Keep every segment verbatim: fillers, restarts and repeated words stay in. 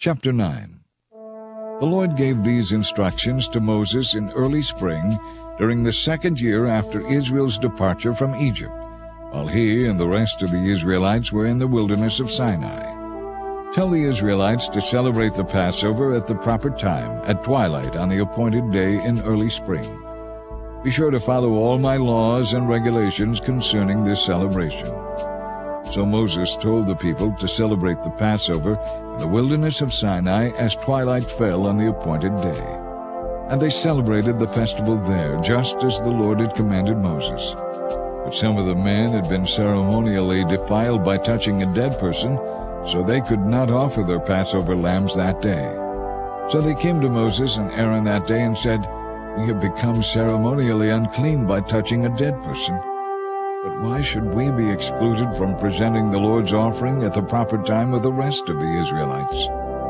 Chapter nine. The Lord gave these instructions to Moses in early spring during the second year after Israel's departure from Egypt, while he and the rest of the Israelites were in the wilderness of Sinai. Tell the Israelites to celebrate the Passover at the proper time, at twilight on the appointed day in early spring. Be sure to follow all my laws and regulations concerning this celebration. So Moses told the people to celebrate the Passover in the wilderness of Sinai as twilight fell on the appointed day. And they celebrated the festival there, just as the Lord had commanded Moses. But some of the men had been ceremonially defiled by touching a dead person, so they could not offer their Passover lambs that day. So they came to Moses and Aaron that day and said, "We have become ceremonially unclean by touching a dead person. But why should we be excluded from presenting the Lord's offering at the proper time with the rest of the Israelites?"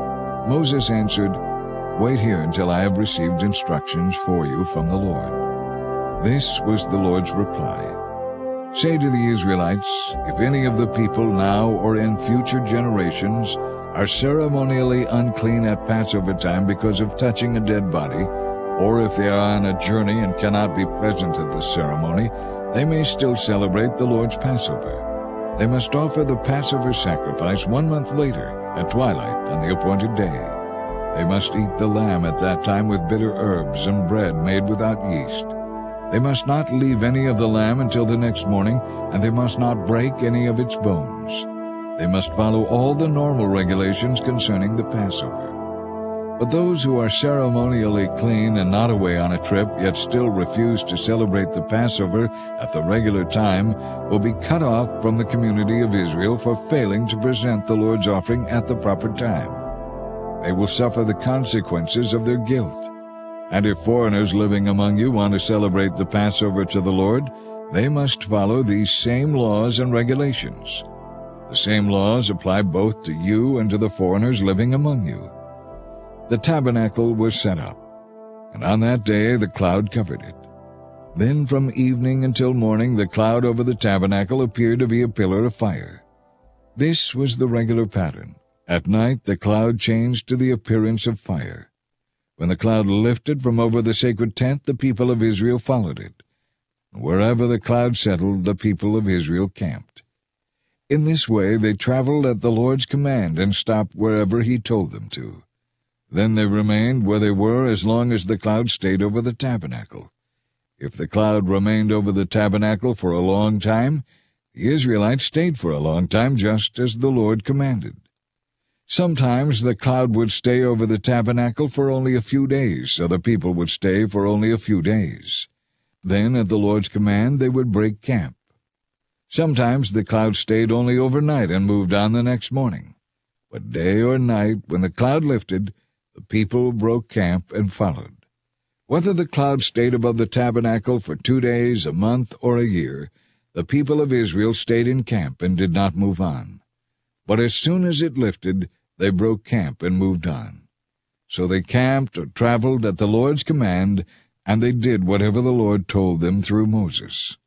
Moses answered, "Wait here until I have received instructions for you from the Lord." This was the Lord's reply. "Say to the Israelites, if any of the people now or in future generations are ceremonially unclean at Passover time because of touching a dead body, or if they are on a journey and cannot be present at the ceremony, they may still celebrate the Lord's Passover. They must offer the Passover sacrifice one month later, at twilight on the appointed day. They must eat the lamb at that time with bitter herbs and bread made without yeast. They must not leave any of the lamb until the next morning, and they must not break any of its bones. They must follow all the normal regulations concerning the Passover. But those who are ceremonially clean and not away on a trip, yet still refuse to celebrate the Passover at the regular time, will be cut off from the community of Israel for failing to present the Lord's offering at the proper time. They will suffer the consequences of their guilt. And if foreigners living among you want to celebrate the Passover to the Lord, they must follow these same laws and regulations. The same laws apply both to you and to the foreigners living among you." The tabernacle was set up, and on that day the cloud covered it. Then from evening until morning the cloud over the tabernacle appeared to be a pillar of fire. This was the regular pattern. At night the cloud changed to the appearance of fire. When the cloud lifted from over the sacred tent, the people of Israel followed it. Wherever the cloud settled, the people of Israel camped. In this way they traveled at the Lord's command and stopped wherever he told them to. Then they remained where they were as long as the cloud stayed over the tabernacle. If the cloud remained over the tabernacle for a long time, the Israelites stayed for a long time, just as the Lord commanded. Sometimes the cloud would stay over the tabernacle for only a few days, so the people would stay for only a few days. Then, at the Lord's command, they would break camp. Sometimes the cloud stayed only overnight and moved on the next morning. But day or night, when the cloud lifted, the people broke camp and followed. Whether the cloud stayed above the tabernacle for two days, a month, or a year, the people of Israel stayed in camp and did not move on. But as soon as it lifted, they broke camp and moved on. So they camped or traveled at the Lord's command, and they did whatever the Lord told them through Moses.